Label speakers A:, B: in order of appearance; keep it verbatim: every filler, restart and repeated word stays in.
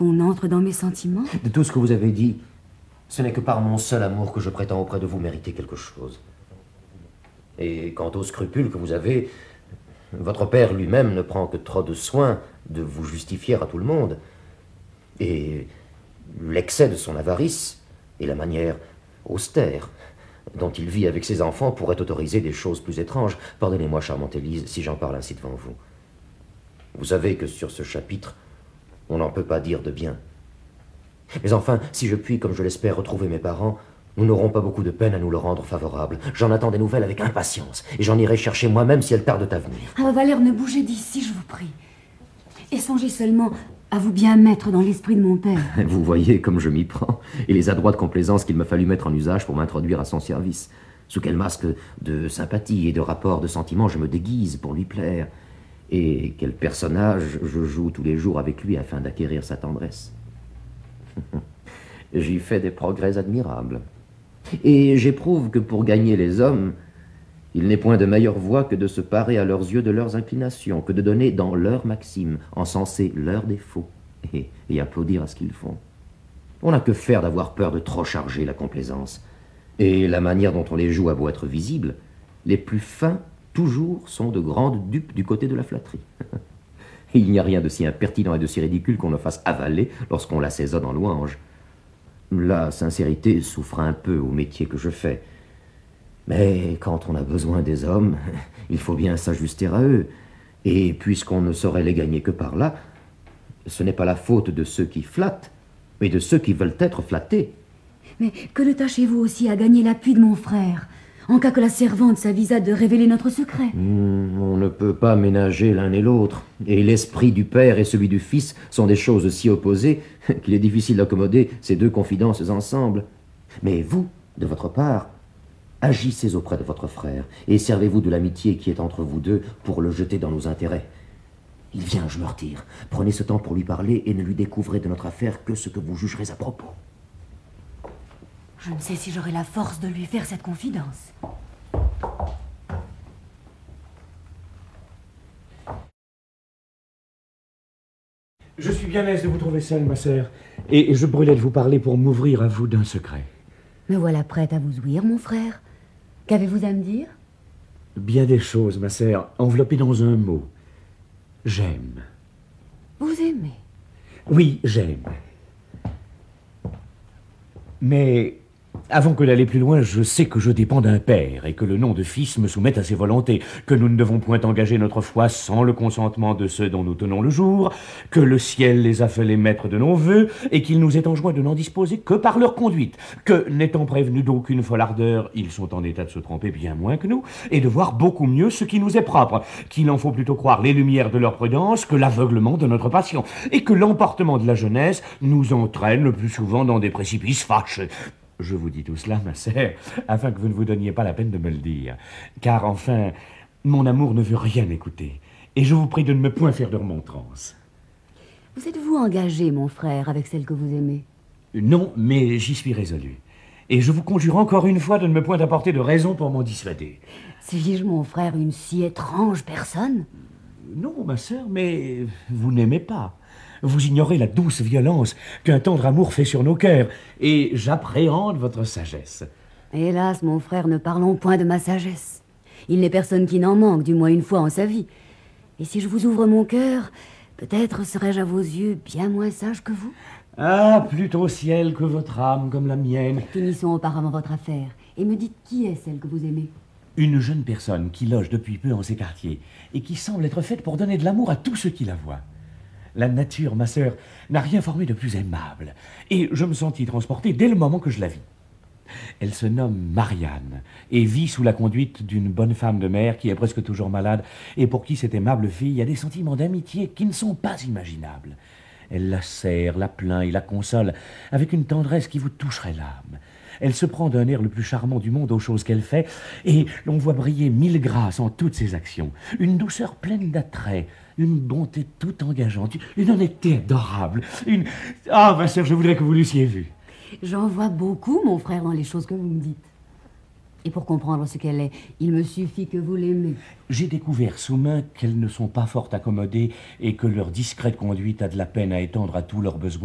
A: On entre dans mes sentiments?
B: De tout ce que vous avez dit, ce n'est que par mon seul amour que je prétends auprès de vous mériter quelque chose. Et quant aux scrupules que vous avez, votre père lui-même ne prend que trop de soin de vous justifier à tout le monde. Et l'excès de son avarice et la manière austère dont il vit avec ses enfants pourraient autoriser des choses plus étranges. Pardonnez-moi, charmante Élise, si j'en parle ainsi devant vous. Vous savez que sur ce chapitre, on n'en peut pas dire de bien. Mais enfin, si je puis, comme je l'espère, retrouver mes parents, nous n'aurons pas beaucoup de peine à nous le rendre favorable. J'en attends des nouvelles avec impatience, et j'en irai chercher moi-même si elles tardent à venir.
A: Ah, Valère, ne bougez d'ici, je vous prie. Et songez seulement à vous bien mettre dans l'esprit de mon père.
B: Vous voyez comme je m'y prends, et les adroites complaisances qu'il m'a fallu mettre en usage pour m'introduire à son service. Sous quel masque de sympathie et de rapport de sentiments je me déguise pour lui plaire, et quel personnage je joue tous les jours avec lui afin d'acquérir sa tendresse. J'y fais des progrès admirables. Et j'éprouve que pour gagner les hommes, il n'est point de meilleure voie que de se parer à leurs yeux de leurs inclinations, que de donner dans leurs maximes, encenser leurs défauts, et, et applaudir à ce qu'ils font. On n'a que faire d'avoir peur de trop charger la complaisance. Et la manière dont on les joue a beau être visible, les plus fins, toujours, sont de grandes dupes du côté de la flatterie. Il n'y a rien de si impertinent et de si ridicule qu'on ne fasse avaler lorsqu'on l'assaisonne en louange. La sincérité souffre un peu au métier que je fais. Mais quand on a besoin des hommes, il faut bien s'ajuster à eux. Et puisqu'on ne saurait les gagner que par là, ce n'est pas la faute de ceux qui flattent, mais de ceux qui veulent être flattés.
A: Mais que ne tâchez-vous aussi à gagner l'appui de mon frère, en cas que la servante s'avisa de révéler notre secret?
B: Mmh, on ne peut pas ménager l'un et l'autre. Et l'esprit du père et celui du fils sont des choses si opposées qu'il est difficile d'accommoder ces deux confidences ensemble. Mais vous, de votre part, agissez auprès de votre frère et servez-vous de l'amitié qui est entre vous deux pour le jeter dans nos intérêts. Il vient, je me retire. Prenez ce temps pour lui parler et ne lui découvrez de notre affaire que ce que vous jugerez à propos.
A: Je ne sais si j'aurai la force de lui faire cette confidence.
C: Je suis bien aise de vous trouver seule, ma sœur, et je brûlais de vous parler pour m'ouvrir à vous d'un secret.
A: Me voilà prête à vous ouïr, mon frère. Qu'avez-vous à me dire?
C: Bien des choses, ma sœur, enveloppées dans un mot. J'aime.
A: Vous aimez?
C: Oui, j'aime. Mais avant que d'aller plus loin, je sais que je dépends d'un père et que le nom de fils me soumet à ses volontés, que nous ne devons point engager notre foi sans le consentement de ceux dont nous tenons le jour, que le ciel les a fait les maîtres de nos vœux et qu'il nous est enjoint de n'en disposer que par leur conduite, que, n'étant prévenus d'aucune folle ardeur, ils sont en état de se tromper bien moins que nous et de voir beaucoup mieux ce qui nous est propre, qu'il en faut plutôt croire les lumières de leur prudence que l'aveuglement de notre passion, et que l'emportement de la jeunesse nous entraîne le plus souvent dans des précipices fâcheux. Je vous dis tout cela, ma sœur, afin que vous ne vous donniez pas la peine de me le dire. Car, enfin, mon amour ne veut rien écouter. Et je vous prie de ne me point faire de remontrance.
A: Vous êtes-vous engagé, mon frère, avec celle que vous aimez?
C: Non, mais j'y suis résolu. Et je vous conjure encore une fois de ne me point apporter de raison pour m'en dissuader.
A: Suis-je, mon frère, une si étrange personne?
C: Non, ma sœur, mais vous n'aimez pas. Vous ignorez la douce violence qu'un tendre amour fait sur nos cœurs, et j'appréhende votre sagesse.
A: Hélas, mon frère, ne parlons point de ma sagesse. Il n'est personne qui n'en manque, du moins une fois en sa vie. Et si je vous ouvre mon cœur, peut-être serais-je à vos yeux bien moins sage que vous?
C: Ah, plutôt ciel que votre âme comme la mienne.
A: Finissons auparavant votre affaire, et me dites qui est celle que vous aimez.
C: Une jeune personne qui loge depuis peu en ces quartiers, et qui semble être faite pour donner de l'amour à tous ceux qui la voient. La nature, ma sœur, n'a rien formé de plus aimable, et je me sentis transporté dès le moment que je la vis. Elle se nomme Marianne, et vit sous la conduite d'une bonne femme de mère qui est presque toujours malade, et pour qui cette aimable fille a des sentiments d'amitié qui ne sont pas imaginables. Elle la serre, la plaint et la console avec une tendresse qui vous toucherait l'âme. Elle se prend d'un air le plus charmant du monde aux choses qu'elle fait, et l'on voit briller mille grâces en toutes ses actions, une douceur pleine d'attrait, une bonté tout engageante, une honnêteté adorable, une... Ah, ma sœur, je voudrais que vous l'eussiez vue.
A: J'en vois beaucoup, mon frère, dans les choses que vous me dites. Et pour comprendre ce qu'elle est, il me suffit que vous l'aimez.
C: J'ai découvert sous main qu'elles ne sont pas fort accommodées et que leur discrète conduite a de la peine à étendre à tous leurs besoins